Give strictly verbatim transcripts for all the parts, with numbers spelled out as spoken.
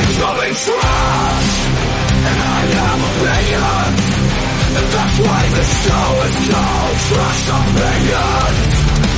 becoming trash, and I am opinion, and that's why the show is called Trash Opinions.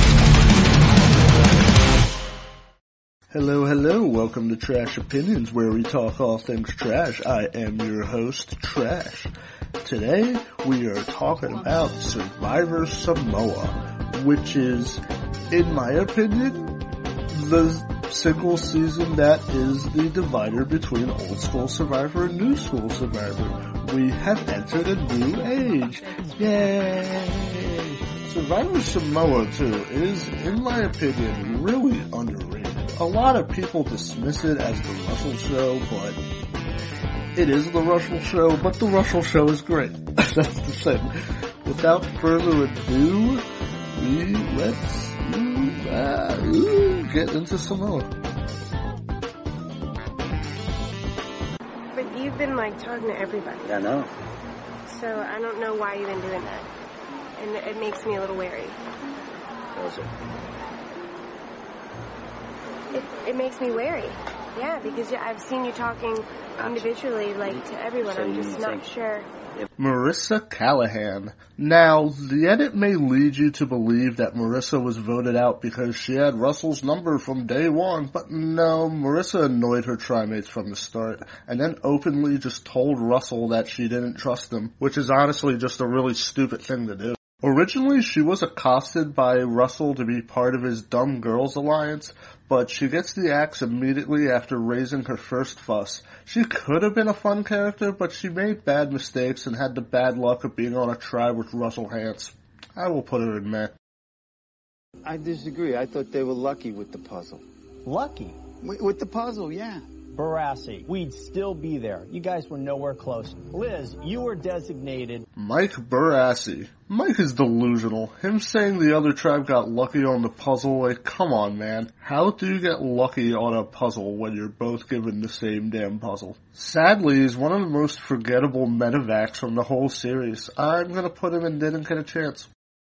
Hello, hello, welcome to Trash Opinions, where we talk all things trash. I am your host, Trash. Today, we are talking about Survivor Samoa, which is, in my opinion, the single season that is the divider between old school Survivor and new school Survivor. We have entered a new age. Yay! Survivor Samoa, too, is, in my opinion, really underrated. A lot of people dismiss it as the Russell Show, but it is the Russell Show, but the Russell Show is great. That's the thing. Without further ado, we let's uh, get into Samoa. But you've been like talking to everybody. I know. So I don't know why you've been doing that. And it makes me a little wary. Does it? It, it makes me wary. Yeah, because I've seen you talking individually, like, to everyone. So I'm you just think- not sure. Marissa Callahan. Now, the edit may lead you to believe that Marissa was voted out because she had Russell's number from day one, but no, Marissa annoyed her trimates from the start, and then openly just told Russell that she didn't trust him, which is honestly just a really stupid thing to do. Originally, she was accosted by Russell to be part of his Dumb Girls Alliance, but she gets the axe immediately after raising her first fuss. She could have been a fun character, but she made bad mistakes and had the bad luck of being on a tribe with Russell Hantz. I will put her in meh. I disagree. I thought they were lucky with the puzzle. Lucky? With, with the puzzle, yeah. Barassi, we'd still be there. You guys were nowhere close. Liz, you were designated. Mike Barassi. Mike is delusional. Him saying the other tribe got lucky on the puzzle, like, come on, man. How do you get lucky on a puzzle when you're both given the same damn puzzle? Sadly, he's one of the most forgettable medevacs from the whole series. I'm gonna put him in Didn't Get a Chance.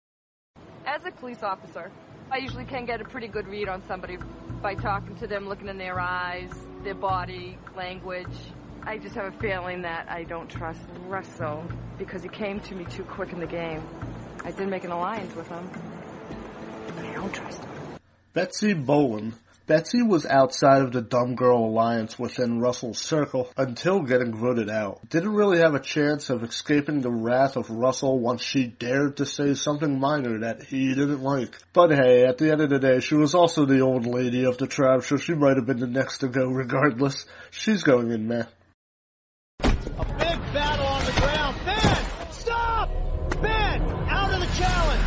As a police officer, I usually can get a pretty good read on somebody by talking to them, looking in their eyes, their body language. I just have a feeling that I don't trust Russell because he came to me too quick in the game. I did make an alliance with him, but I don't trust him. Betsy Boland. Betsy was outside of the Dumb Girl Alliance within Russell's circle until getting voted out. Didn't really have a chance of escaping the wrath of Russell once she dared to say something minor that he didn't like. But hey, at the end of the day, she was also the old lady of the tribe, so she might have been the next to go regardless. She's going in meh. A big battle on the ground. Ben! Stop! Ben! Out of the challenge!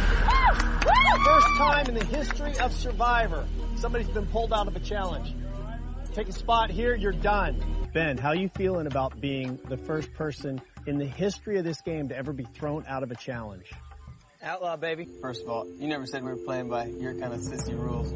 First time in the history of Survivor, somebody's been pulled out of a challenge. Take a spot here, you're done. Ben, how you feeling about being the first person in the history of this game to ever be thrown out of a challenge? Outlaw, baby. First of all, you never said we were playing by your kind of sissy rules.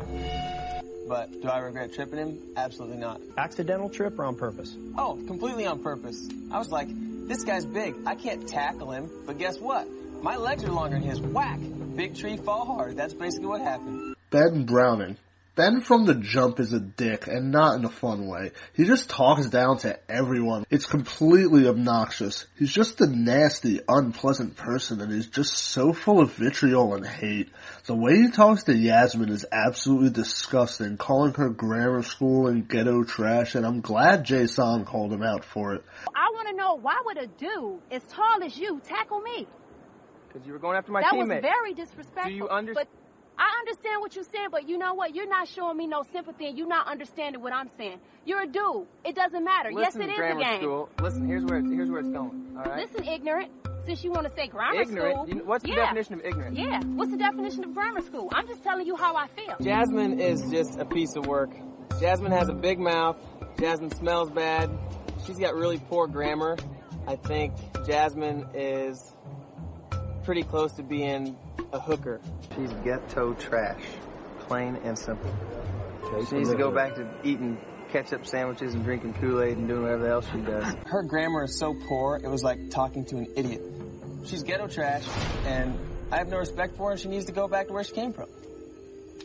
But do I regret tripping him? Absolutely not. Accidental trip or on purpose? Oh, completely on purpose. I was like, this guy's big. I can't tackle him. But guess what? My legs are longer than his. Whack! Big tree, fall hard. That's basically what happened. Ben Browning. Ben from the jump is a dick, and not in a fun way. He just talks down to everyone. It's completely obnoxious. He's just a nasty, unpleasant person, and he's just so full of vitriol and hate. The way he talks to Yasmin is absolutely disgusting, calling her grammar school and ghetto trash, and I'm glad Jason called him out for it. I want to know, why would a dude as tall as you tackle me? Because you were going after my that teammate. That was very disrespectful. Do you understand? I understand what you're saying, but you know what? You're not showing me no sympathy, and you're not understanding what I'm saying. You're a dude. It doesn't matter. Listen, yes, it is grammar a game. School. Listen, here's where it's, here's where it's going. All right. Listen, ignorant. Since you want to say grammar ignorant? school, ignorant. What's the yeah. definition of ignorant? Yeah. What's the definition of grammar school? I'm just telling you how I feel. Jasmine is just a piece of work. Jasmine has a big mouth. Jasmine smells bad. She's got really poor grammar. I think Jasmine is pretty close to being a hooker. She's ghetto trash. Plain and simple. She needs to go back to eating ketchup sandwiches and drinking Kool-Aid and doing whatever else she does. Her grammar is so poor, it was like talking to an idiot. She's ghetto trash, and I have no respect for her, and she needs to go back to where she came from.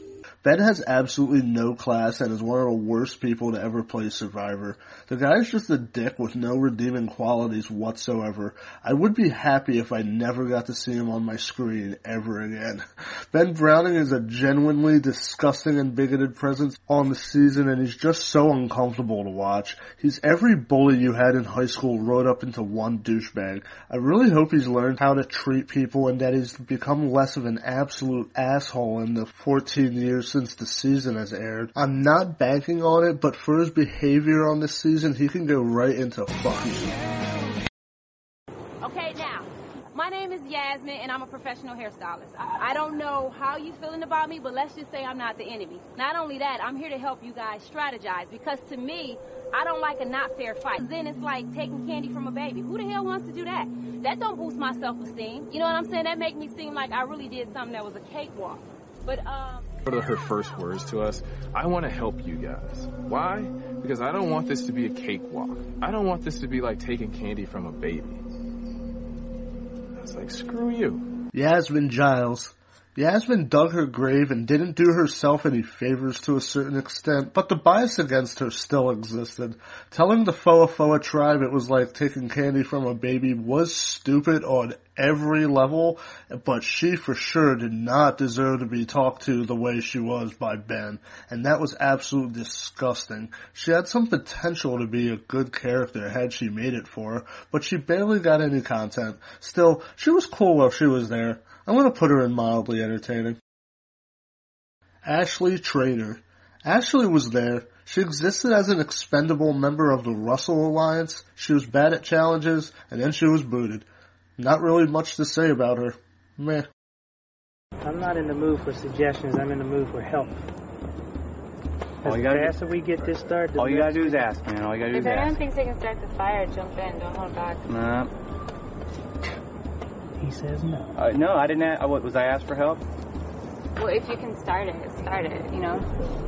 Ben has absolutely no class and is one of the worst people to ever play Survivor. The guy is just a dick with no redeeming qualities whatsoever. I would be happy if I never got to see him on my screen ever again. Ben Browning is a genuinely disgusting and bigoted presence on the season, and he's just so uncomfortable to watch. He's every bully you had in high school rolled up into one douchebag. I really hope he's learned how to treat people and that he's become less of an absolute asshole in the fourteen years since the season has aired. I'm not banking on it, but for his behavior on this season, he can go right into fuck you. Okay, now, my name is Yasmin, and I'm a professional hairstylist. I, I don't know how you feeling about me, but let's just say I'm not the enemy. Not only that, I'm here to help you guys strategize, because to me, I don't like a not fair fight. Then it's like taking candy from a baby. Who the hell wants to do that? That don't boost my self-esteem. You know what I'm saying? That make me seem like I really did something that was a cakewalk. But, um... What are her first words to us? I want to help you guys. Why? Because I don't want this to be a cakewalk. I don't want this to be like taking candy from a baby. It's like, screw you. Yasmin Giles. Yasmin dug her grave and didn't do herself any favors to a certain extent, but the bias against her still existed. Telling the Foa Foa tribe it was like taking candy from a baby was stupid on every level, but she for sure did not deserve to be talked to the way she was by Ben, and that was absolutely disgusting. She had some potential to be a good character had she made it for her, but she barely got any content. Still, she was cool while she was there. I'm going to put her in mildly entertaining. Ashley Trader. Ashley was there. She existed as an expendable member of the Russell Alliance. She was bad at challenges, and then she was booted. Not really much to say about her. Meh. I'm not in the mood for suggestions. I'm in the mood for help. As fast as we get this started... All you gotta do is ask, man. All you gotta do is ask. If anyone thinks they can start the fire, jump in. Don't hold back. Nah. He says no. Uh, no, I didn't ask. What, was I asked for help? Well, if you can start it, start it, you know?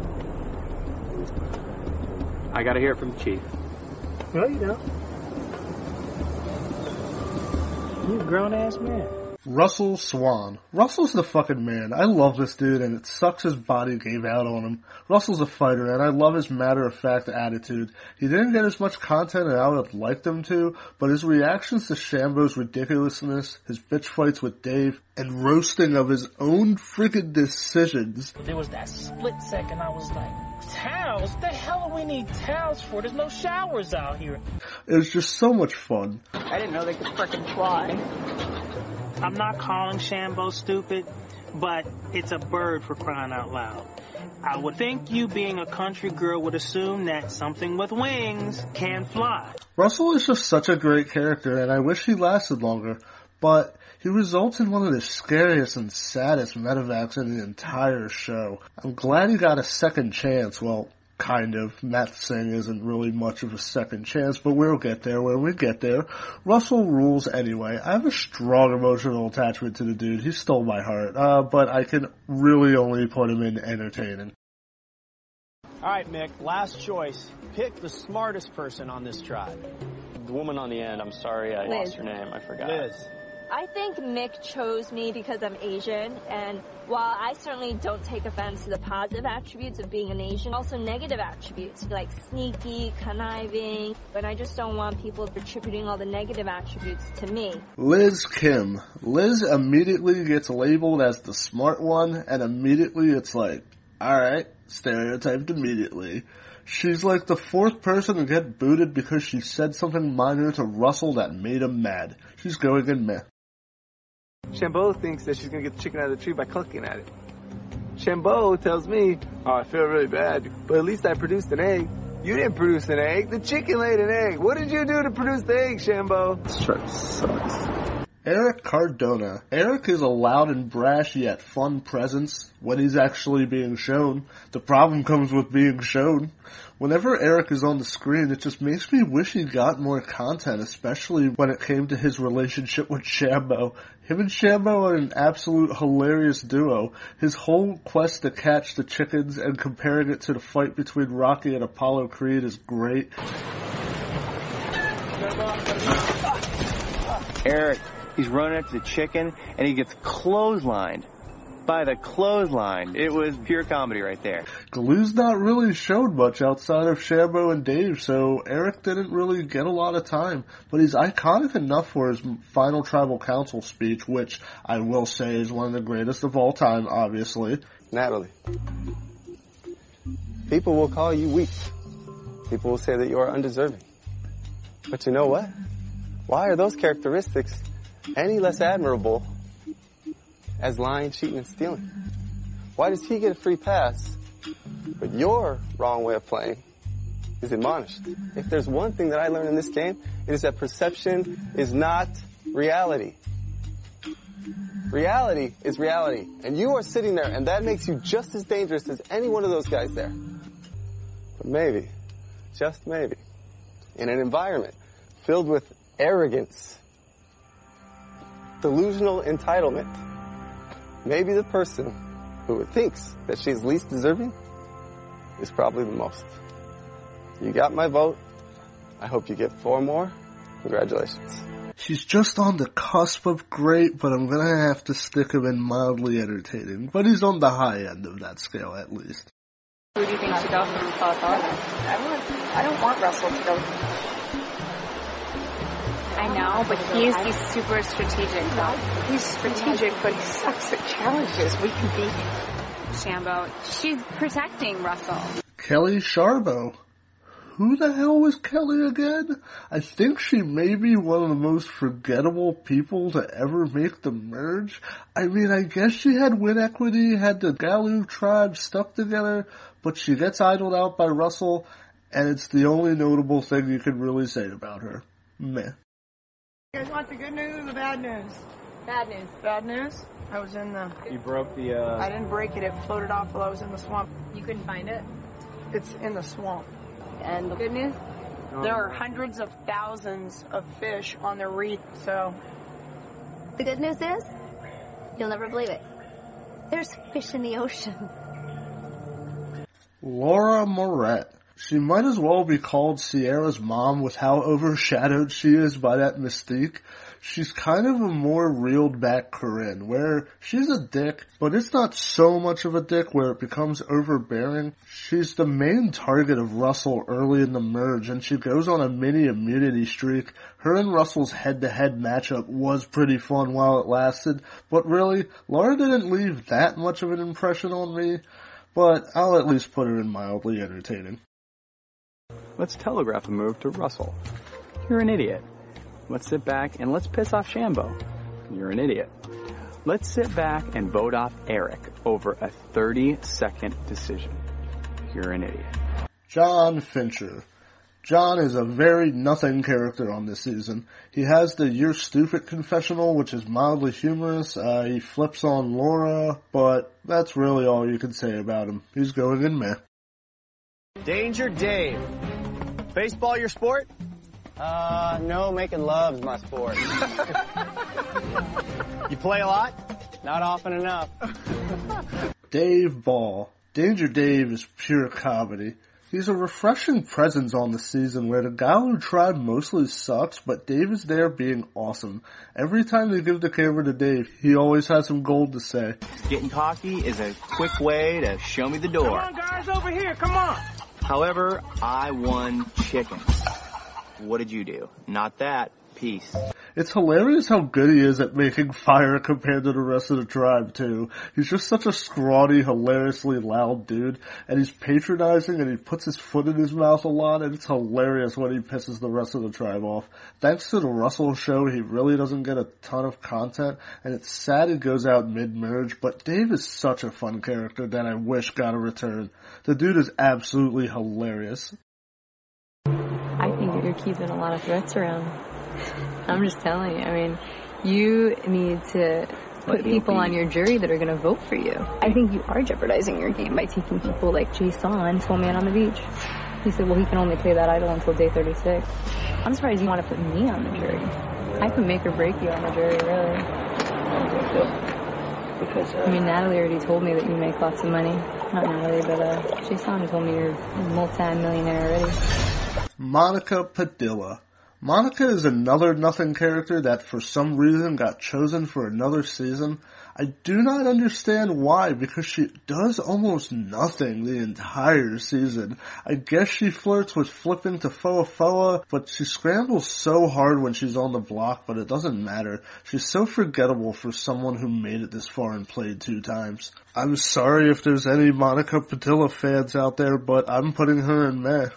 I gotta hear it from the chief. Well, you know. You a grown-ass man. Russell Swan. Russell's the fucking man. I love this dude, and it sucks his body gave out on him. Russell's a fighter, and I love his matter-of-fact attitude. He didn't get as much content as I would have liked him to, but his reactions to Shambo's ridiculousness, his bitch fights with Dave, and roasting of his own freaking decisions. There was that split second I was like, towels? The hell do we need towels for? There's no showers out here. It was just so much fun. I didn't know they could frickin' fly. I'm not calling Shambo stupid, but it's a bird for crying out loud. I would think you being a country girl would assume that something with wings can fly. Russell is just such a great character, and I wish he lasted longer, but he results in one of the scariest and saddest medevacs in the entire show. I'm glad he got a second chance. Well, kind of. Matt Singh isn't really much of a second chance, but we'll get there when we get there. Russell rules anyway. I have a strong emotional attachment to the dude. He stole my heart, uh, but I can really only put him in entertaining. All right, Mick, last choice. Pick the smartest person on this tribe. The woman on the end, I'm sorry, I Liz. lost her name. I forgot. Liz. I think Mick chose me because I'm Asian, and while I certainly don't take offense to the positive attributes of being an Asian, also negative attributes like sneaky, conniving, but I just don't want people attributing all the negative attributes to me. Liz Kim. Liz immediately gets labeled as the smart one, and immediately it's like, alright, stereotyped immediately. She's like the fourth person to get booted because she said something minor to Russell that made him mad. She's going in meh. Shambo thinks that she's going to get the chicken out of the tree by clucking at it. Shambo tells me, oh, I feel really bad, but at least I produced an egg. You didn't produce an egg. The chicken laid an egg. What did you do to produce the egg, Shambo? This show sucks. Eric Cardona. Eric is a loud and brash yet fun presence when he's actually being shown. The problem comes with being shown. Whenever Eric is on the screen, it just makes me wish he got more content, especially when it came to his relationship with Shambo. Him and Shambo are an absolute hilarious duo. His whole quest to catch the chickens and comparing it to the fight between Rocky and Apollo Creed is great. Eric, he's running up to the chicken, and he gets clotheslined. by the clothesline. It was pure comedy right there. Glue's not really showed much outside of Shambo and Dave, so Eric didn't really get a lot of time. But he's iconic enough for his final Tribal Council speech, which I will say is one of the greatest of all time, obviously. Natalie, people will call you weak. People will say that you are undeserving. But you know what? Why are those characteristics any less admirable as lying, cheating, and stealing? Why does he get a free pass, but your wrong way of playing is admonished? If there's one thing that I learned in this game, it is that perception is not reality. Reality is reality, and you are sitting there, and that makes you just as dangerous as any one of those guys there. But maybe, just maybe, in an environment filled with arrogance, delusional entitlement, maybe the person who thinks that she's least deserving is probably the most. You got my vote. I hope you get four more. Congratulations. He's just on the cusp of great, but I'm gonna have to stick him in mildly entertaining. But he's on the high end of that scale, at least. Who do you think should go from Colorado? I want, I don't want Russell to go. I know, but he's, he's super strategic, though. He's strategic, but he sucks at challenges. We can beat him. Shambo, she's protecting Russell. Kelly Sharbo. Who the hell was Kelly again? I think she may be one of the most forgettable people to ever make the merge. I mean, I guess she had win equity, had the Galu tribe stuck together, but she gets idled out by Russell, and it's the only notable thing you could really say about her. Meh. You guys want the good news or the bad news? Bad news. Bad news? I was in the... You broke the, uh... I didn't break it. It floated off while I was in the swamp. You couldn't find it? It's in the swamp. And the good news? There are hundreds of thousands of fish on the reef, so... The good news is, you'll never believe it. There's fish in the ocean. Laura Moret. She might as well be called Sierra's mom with how overshadowed she is by that mystique. She's kind of a more reeled back Corinne, where she's a dick, but it's not so much of a dick where it becomes overbearing. She's the main target of Russell early in the merge, and she goes on a mini immunity streak. Her and Russell's head-to-head matchup was pretty fun while it lasted, but really, Laura didn't leave that much of an impression on me, but I'll at least put her in mildly entertaining. Let's telegraph a move to Russell. You're an idiot. Let's sit back and let's piss off Shambo. You're an idiot. Let's sit back and vote off Eric over a thirty-second decision. You're an idiot. John Fincher. John is a very nothing character on this season. He has the "you're stupid" confessional, which is mildly humorous. Uh, he flips on Laura, but that's really all you can say about him. He's going in meh. Danger Dave. Baseball your sport? Uh, no, making love's my sport. You play a lot? Not often enough. Dave Ball. Danger Dave is pure comedy. He's a refreshing presence on the season where the Galu tribe mostly sucks, but Dave is there being awesome. Every time they give the camera to Dave, he always has some gold to say. Getting cocky is a quick way to show me the door. Come on, guys, over here, come on. However, I won chicken. What did you do? Not that. Peace. It's hilarious how good he is at making fire compared to the rest of the tribe, too. He's just such a scrawny, hilariously loud dude, and he's patronizing and he puts his foot in his mouth a lot, and it's hilarious when he pisses the rest of the tribe off. Thanks to the Russell show, he really doesn't get a ton of content, and it's sad he goes out mid-merge, but Dave is such a fun character that I wish got a return. The dude is absolutely hilarious. I think that you're keeping a lot of threats around. I'm just telling you. I mean, you need to put people on your jury that are going to vote for you. I think you are jeopardizing your game by taking people like Jason, told me on the beach. He said, well, he can only play that idol until day thirty-six. I'm surprised you want to put me on the jury. I can make or break you on the jury, really. Because, uh, I mean, Natalie already told me that you make lots of money. Not Natalie, but uh, Jason told me you're a multi-millionaire already. Monica Padilla. Monica is another nothing character that for some reason got chosen for another season. I do not understand why, because she does almost nothing the entire season. I guess she flirts with flipping to Foa Foa, but she scrambles so hard when she's on the block, but it doesn't matter. She's so forgettable for someone who made it this far and played two times. I'm sorry if there's any Monica Padilla fans out there, but I'm putting her in meh.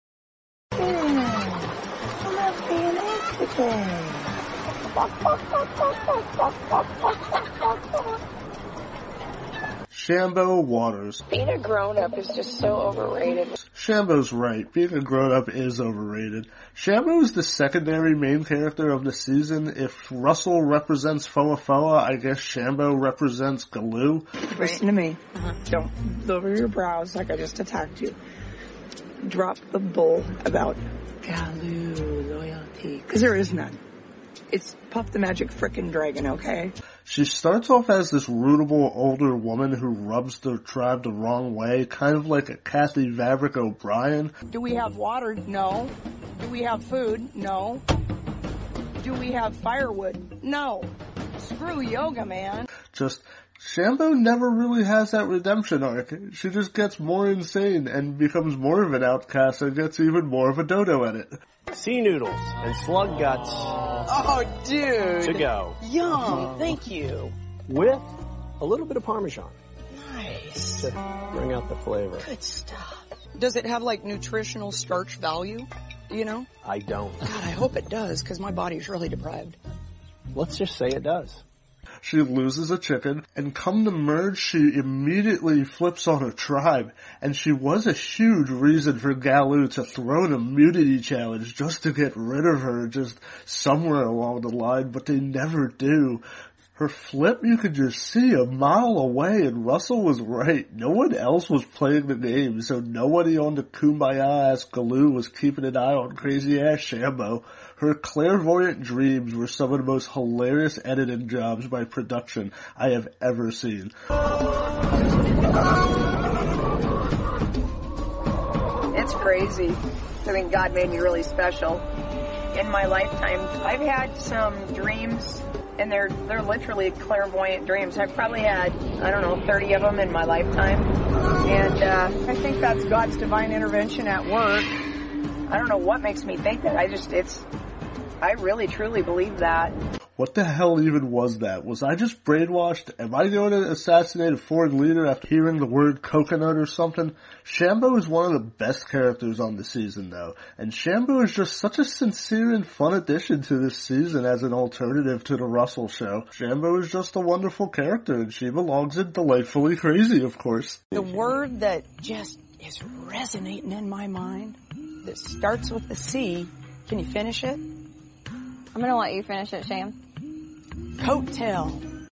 Shambo Waters. Being a grown-up is just so overrated. Shambo's right. Being a grown-up is overrated. Shambo is the secondary main character of the season. If Russell represents Foa Foa, I guess Shambo represents Galoo. Listen to me. Uh-huh. Don't lower your brows like I just attacked you. Drop the bull about Galoo loyalty. Because there is none. It's Puff the Magic frickin' Dragon, okay? She starts off as this rootable older woman who rubs the tribe the wrong way, kind of like a Kathy Vavrick O'Brien. Do we have water? No. Do we have food? No. Do we have firewood? No. Screw yoga, man. Just, Shambo never really has that redemption arc. She just gets more insane and becomes more of an outcast and gets even more of a dodo at it. Sea noodles and slug guts. Oh, dude. To go. Yum. Thank you. With a little bit of Parmesan. Nice. To bring out the flavor. Good stuff. Does it have, like, nutritional starch value? You know? I don't. God, I hope it does, because my body's really deprived. Let's just say it does. She loses a chicken, and come to merge, she immediately flips on her tribe, and she was a huge reason for Galoo to throw an immunity challenge just to get rid of her just somewhere along the line, but they never do. Her flip you could just see a mile away, and Russell was right. No one else was playing the game, so nobody on the Kumbaya-ass Galoo was keeping an eye on crazy-ass Shambo. Her clairvoyant dreams were some of the most hilarious editing jobs by production I have ever seen. It's crazy. I mean, God made me really special. In my lifetime, I've had some dreams, and they're they're literally clairvoyant dreams. I've probably had, I don't know, thirty of them in my lifetime. And uh, I think that's God's divine intervention at work. I don't know what makes me think that. I just, it's, I really truly believe that. What the hell even was that? Was I just brainwashed? Am I going to assassinate a foreign leader after hearing the word coconut or something? Shambo is one of the best characters on the season, though. And Shambo is just such a sincere and fun addition to this season as an alternative to the Russell show. Shambo is just a wonderful character, and she belongs in Delightfully Crazy, of course. The word that just is resonating in my mind, that starts with the C, can you finish it? I'm gonna let you finish it, Sham. Coattail.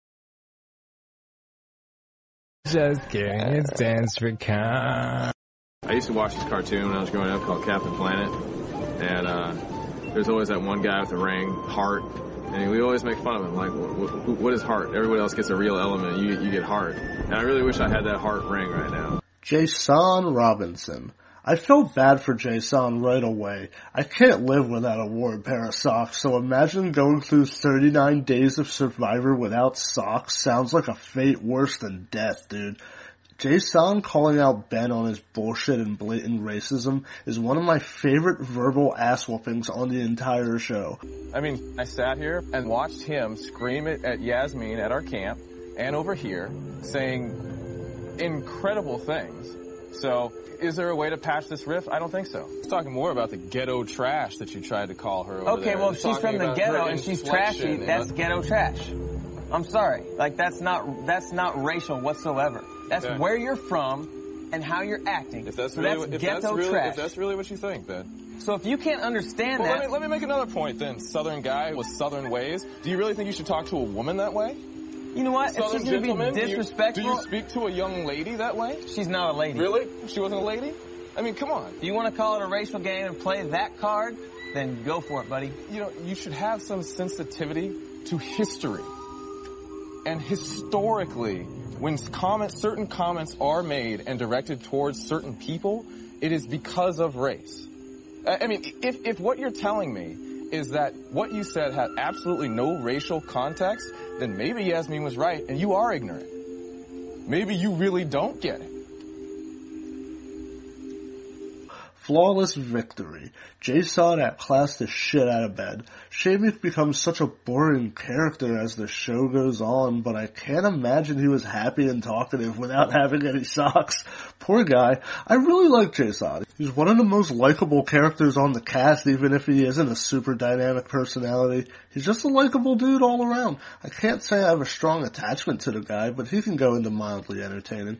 Just kidding, it stands for con. I used to watch this cartoon when I was growing up called Captain Planet, and uh, there's always that one guy with the ring, Heart, and we always make fun of him, like, what, what is Heart? Everybody else gets a real element, you, you get Heart. And I really wish I had that Heart ring right now. Jason Robinson. I felt bad for Jason right away. I can't live without a warm pair of socks, so imagine going through thirty-nine days of Survivor without socks. Sounds like a fate worse than death, dude. Jason calling out Ben on his bullshit and blatant racism is one of my favorite verbal ass whoopings on the entire show. I mean, I sat here and watched him scream it at Yasmin at our camp and over here, saying incredible things. So, is there a way to patch this riff? I don't think so. He's talking more about the ghetto trash that you tried to call her over Okay, there. well, if she's from the ghetto and she's trashy, that's know? ghetto trash. I'm sorry. Like, that's not that's not racial whatsoever. That's Okay. where you're from and how you're acting. If that's, so really, that's if, ghetto that's really, trash. if that's really what you think, then. So if you can't understand well, that... Let me, let me make another point, then. Southern guy with Southern ways. Do you really think you should talk to a woman that way? You know what? Southern if she's going to be disrespectful... Do you, do you speak to a young lady that way? She's not a lady. Really? She wasn't a lady? I mean, come on. If you want to call it a racial game and play that card, then go for it, buddy. You know, you should have some sensitivity to history. And historically, when comments, certain comments are made and directed towards certain people, it is because of race. I mean, if, if what you're telling me is that what you said had absolutely no racial context, then maybe Yasmin was right and you are ignorant. Maybe you really don't get it. Flawless victory. Jason outclassed the shit out of Ben. Shamik becomes such a boring character as the show goes on, but I can't imagine he was happy and talkative without having any socks. Poor guy. I really like Jason. He's one of the most likable characters on the cast, even if he isn't a super dynamic personality. He's just a likable dude all around. I can't say I have a strong attachment to the guy, but he can go into mildly entertaining.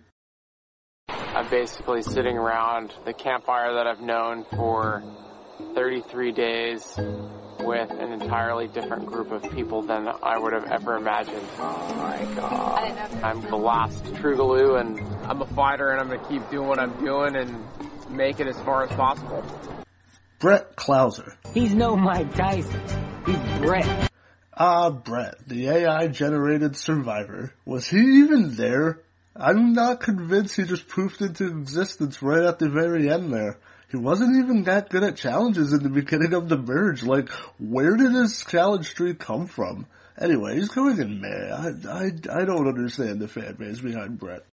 I'm basically sitting around the campfire that I've known for thirty-three days with an entirely different group of people than I would have ever imagined. Oh my God. I'm the last Trugaloo, and I'm a fighter, and I'm going to keep doing what I'm doing and make it as far as possible. Brett Klauser. He's no Mike Tyson. He's Brett. Ah, Brett, the A I-generated survivor. Was he even there? I'm not convinced he just poofed into existence right at the very end there. He wasn't even that good at challenges in the beginning of the merge. Like, where did his challenge streak come from? Anyway, he's going in meh. I, I, I don't understand the fan base behind Brett.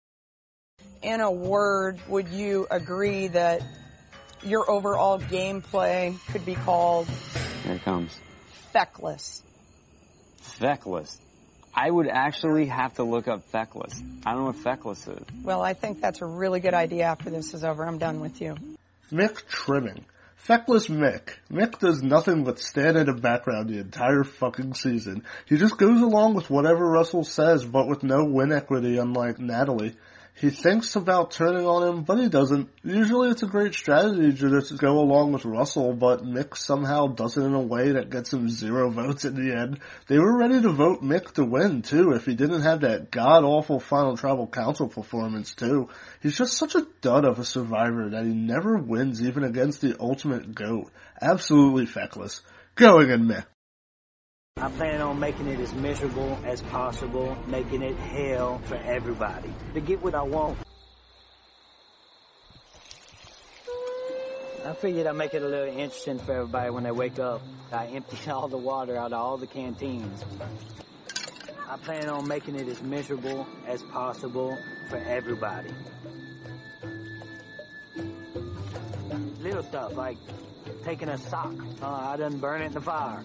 In a word, would you agree that your overall gameplay could be called... Here it comes. Feckless? Feckless. I would actually have to look up feckless. I don't know what feckless is. Well, I think that's a really good idea after this is over. I'm done with you. Mick Trimming. Feckless Mick. Mick does nothing but stand in the background the entire fucking season. He just goes along with whatever Russell says, but with no win equity, unlike Natalie. He thinks about turning on him, but he doesn't. Usually it's a great strategy to just go along with Russell, but Mick somehow does it in a way that gets him zero votes in the end. They were ready to vote Mick to win, too, if he didn't have that god-awful Final Tribal Council performance, too. He's just such a dud of a survivor that he never wins even against the ultimate GOAT. Absolutely feckless. Going in Mick. I plan on making it as miserable as possible, making it hell for everybody. To get what I want. I figured I'd make it a little interesting for everybody when they wake up. I emptied all the water out of all the canteens. I plan on making it as miserable as possible for everybody. Little stuff like taking a sock. Uh, I done burn it in the fire.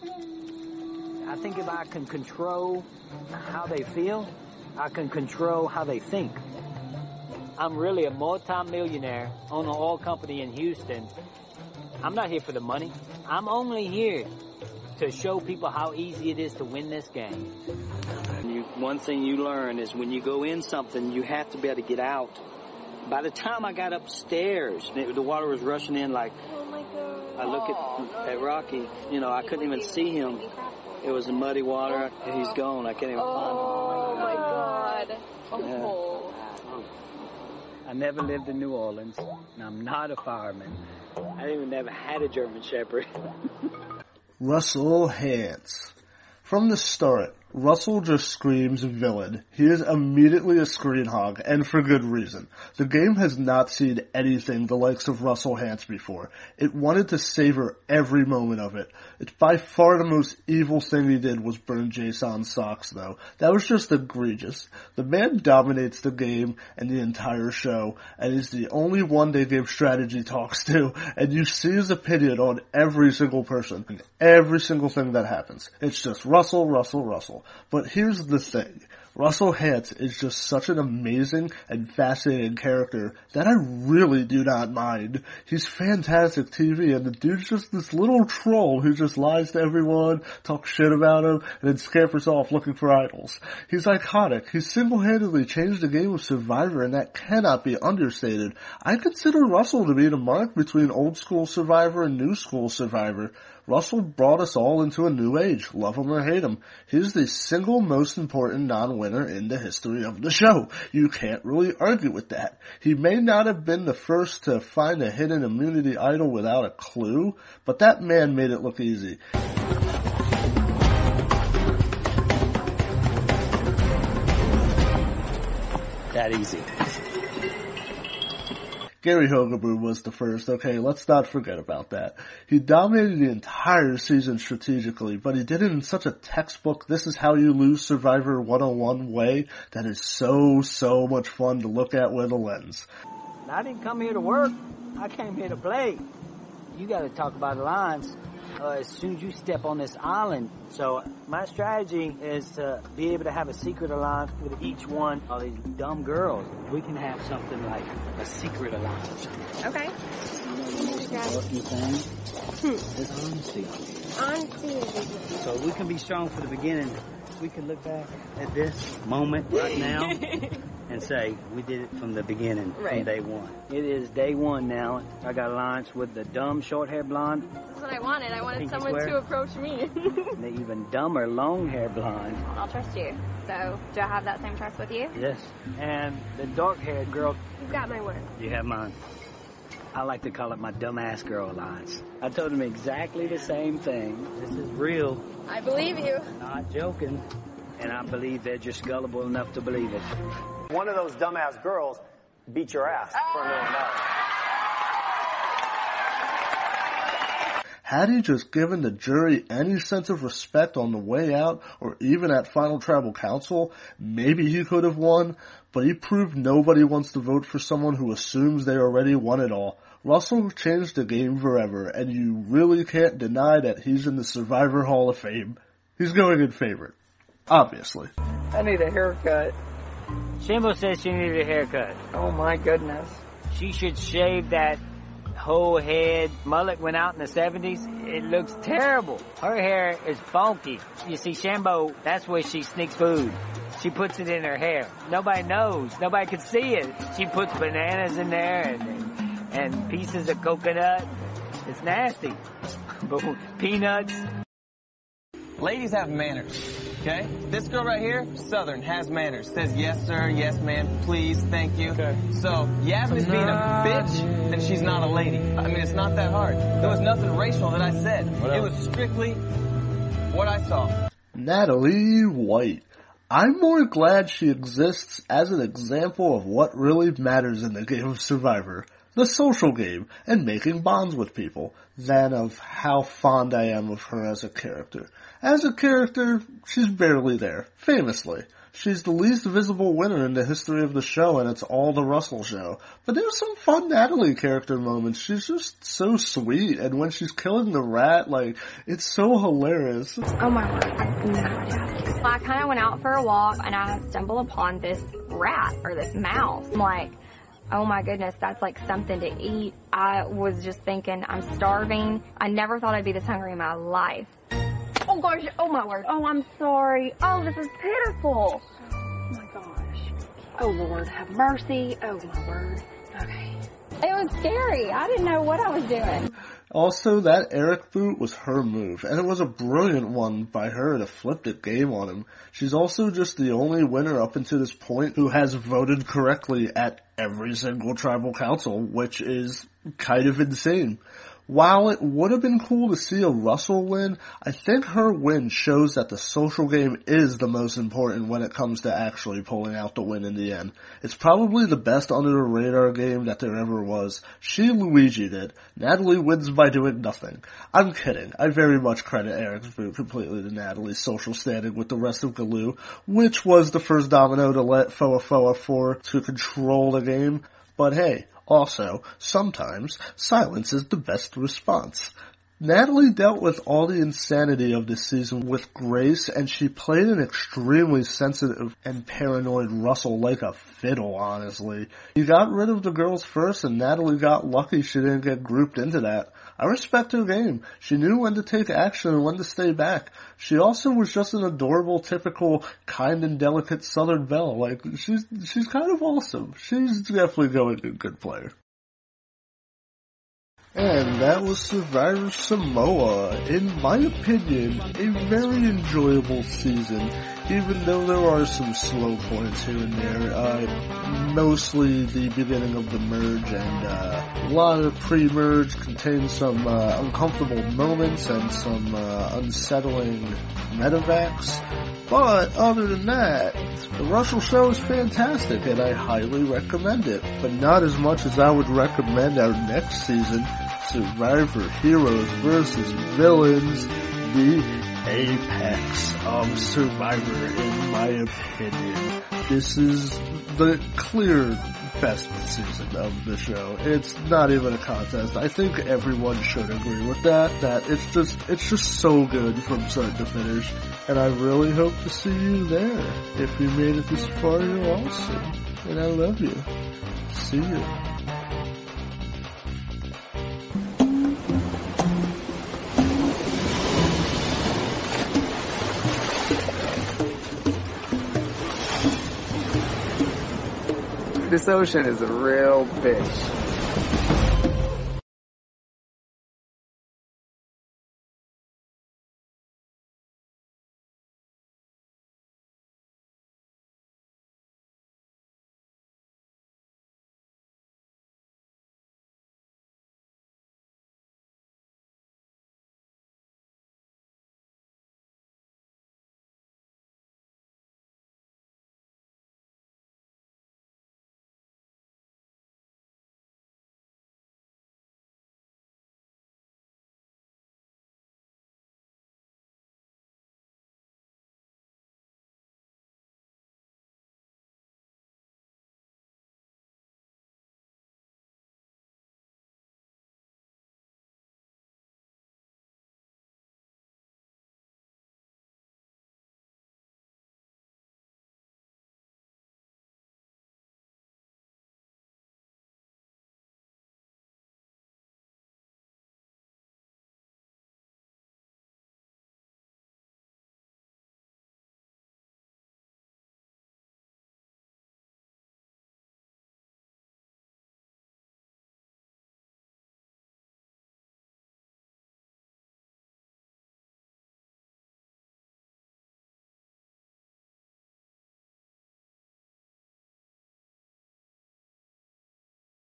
I think if I can control how they feel, I can control how they think. I'm really a multi-millionaire, own an oil company in Houston. I'm not here for the money. I'm only here to show people how easy it is to win this game. You, one thing you learn is when you go in something, you have to be able to get out. By the time I got upstairs, the water was rushing in like, oh my God. I look at, at Rocky, you know, I couldn't even see him. It was in muddy water, and he's gone. I can't even oh, find him. Oh, my God. Oh. Yeah. I never lived in New Orleans, and I'm not a fireman. I even never had a German Shepherd. Russell Hantz. From the start, Russell just screams villain. He is immediately a screen hog, and for good reason. The game has not seen anything the likes of Russell Hantz before. It wanted to savor every moment of it. It's by far the most evil thing he did was burn Jason's socks, though. That was just egregious. The man dominates the game and the entire show, and is the only one they give strategy talks to, and you see his opinion on every single person, and every single thing that happens. It's just Russell, Russell, Russell. But here's the thing. Russell Hantz is just such an amazing and fascinating character that I really do not mind. He's fantastic T V, and the dude's just this little troll who just lies to everyone, talks shit about him, and then scampers off looking for idols. He's iconic. He single-handedly changed the game of Survivor, and that cannot be understated. I consider Russell to be the mark between old-school Survivor and new-school Survivor. Russell brought us all into a new age, love him or hate him. He's the single most important non-winner in the history of the show. You can't really argue with that. He may not have been the first to find a hidden immunity idol without a clue, but that man made it look easy. That easy. Gary Hogebrew was the first, okay, let's not forget about that. He dominated the entire season strategically, but he did it in such a textbook, this is how you lose Survivor one oh one way that is so, so much fun to look at with a lens. I didn't come here to work. I came here to play. You got to talk about lines uh, as soon as you step on this island. So my strategy is to be able to have a secret alliance with each one of these dumb girls. We can have something like a secret alliance. Okay. What you saying? Hmm. It's honesty. Honesty is So we can be strong for the beginning. We can look back at this moment right now and say we did it from the beginning, right. From day one. It is day one now. I got alliance with the dumb short-haired blonde. That's what I wanted. I wanted Pinky someone swear. to approach me. And the even dumber long-haired blonde. I'll trust you. So, do I have that same trust with you? Yes. And the dark-haired girl. You've got my word. You have mine. I like to call it my dumbass girl alliance. I told him exactly the same thing. This is real. I believe you. Not joking. And I believe they're just gullible enough to believe it. One of those dumbass girls beat your ass for a million dollars. Had he just given the jury any sense of respect on the way out, or even at Final Tribal Council, maybe he could have won, but he proved nobody wants to vote for someone who assumes they already won it all. Russell changed the game forever, and you really can't deny that he's in the Survivor Hall of Fame. He's going in favorite. Obviously. I need a haircut. Shambo says she needed a haircut. Oh my goodness. She should shave that whole head. Mullet went out in the seventies. It looks terrible. Her hair is funky. You see, Shambo, that's where she sneaks food. She puts it in her hair. Nobody knows. Nobody can see it. She puts bananas in there and, and pieces of coconut. It's nasty. But peanuts. Ladies have manners, okay? This girl right here, Southern, has manners. Says yes, sir, yes, ma'am, please, thank you. Okay. So, Yasmin's being a bitch, then she's not a lady. I mean, it's not that hard. There was nothing racial that I said. What it was strictly what I saw. Natalie White. I'm more glad she exists as an example of what really matters in the game of Survivor, the social game, and making bonds with people, than of how fond I am of her as a character. As a character, she's barely there, famously. She's the least visible winner in the history of the show, and it's all the Russell show. But there's some fun Natalie character moments. She's just so sweet, and when she's killing the rat, like, it's so hilarious. Oh my word, I have no idea. Well, I kind of went out for a walk, and I stumbled upon this rat, or this mouse. I'm like, oh my goodness, that's like something to eat. I was just thinking, I'm starving. I never thought I'd be this hungry in my life. Oh gosh, oh my word. Oh, I'm sorry. Oh, this is pitiful. Oh my gosh. Oh Lord, have mercy. Oh my word. Okay. It was scary. I didn't know what I was doing. Also, that Eric boot was her move, and it was a brilliant one by her to flip the game on him. She's also just the only winner up until this point who has voted correctly at every single tribal council, which is kind of insane. While it would have been cool to see a Russell win, I think her win shows that the social game is the most important when it comes to actually pulling out the win in the end. It's probably the best under the radar game that there ever was. She Luigi'd it. Natalie wins by doing nothing. I'm kidding. I very much credit Eric's boot completely to Natalie's social standing with the rest of Galoo, which was the first domino to let Foa Foa four to control the game. But hey, also, sometimes, silence is the best response. Natalie dealt with all the insanity of this season with grace, and she played an extremely sensitive and paranoid Russell like a fiddle, honestly. He got rid of the girls first, and Natalie got lucky she didn't get grouped into that. I respect her game. She knew when to take action and when to stay back. She also was just an adorable, typical, kind and delicate Southern belle. Like, she's, she's kind of awesome. She's definitely going to be a good player. And that was Survivor Samoa. In my opinion, a very enjoyable season. even though there are some slow points here and there, uh, mostly the beginning of the merge and uh, a lot of pre-merge contains some uh, uncomfortable moments and some uh, unsettling medevacs. But other than that, the Russell show is fantastic and I highly recommend it. But not as much as I would recommend our next season, Survivor Heroes versus Villains, the apex of Survivor in my opinion. This is the clear best season of the show. It's not even a contest. I think everyone should agree with that, that it's just, it's just so good from start to finish. And I really hope to see you there. If you made it this far, you're awesome. And I love you. See you. This ocean is a real bitch.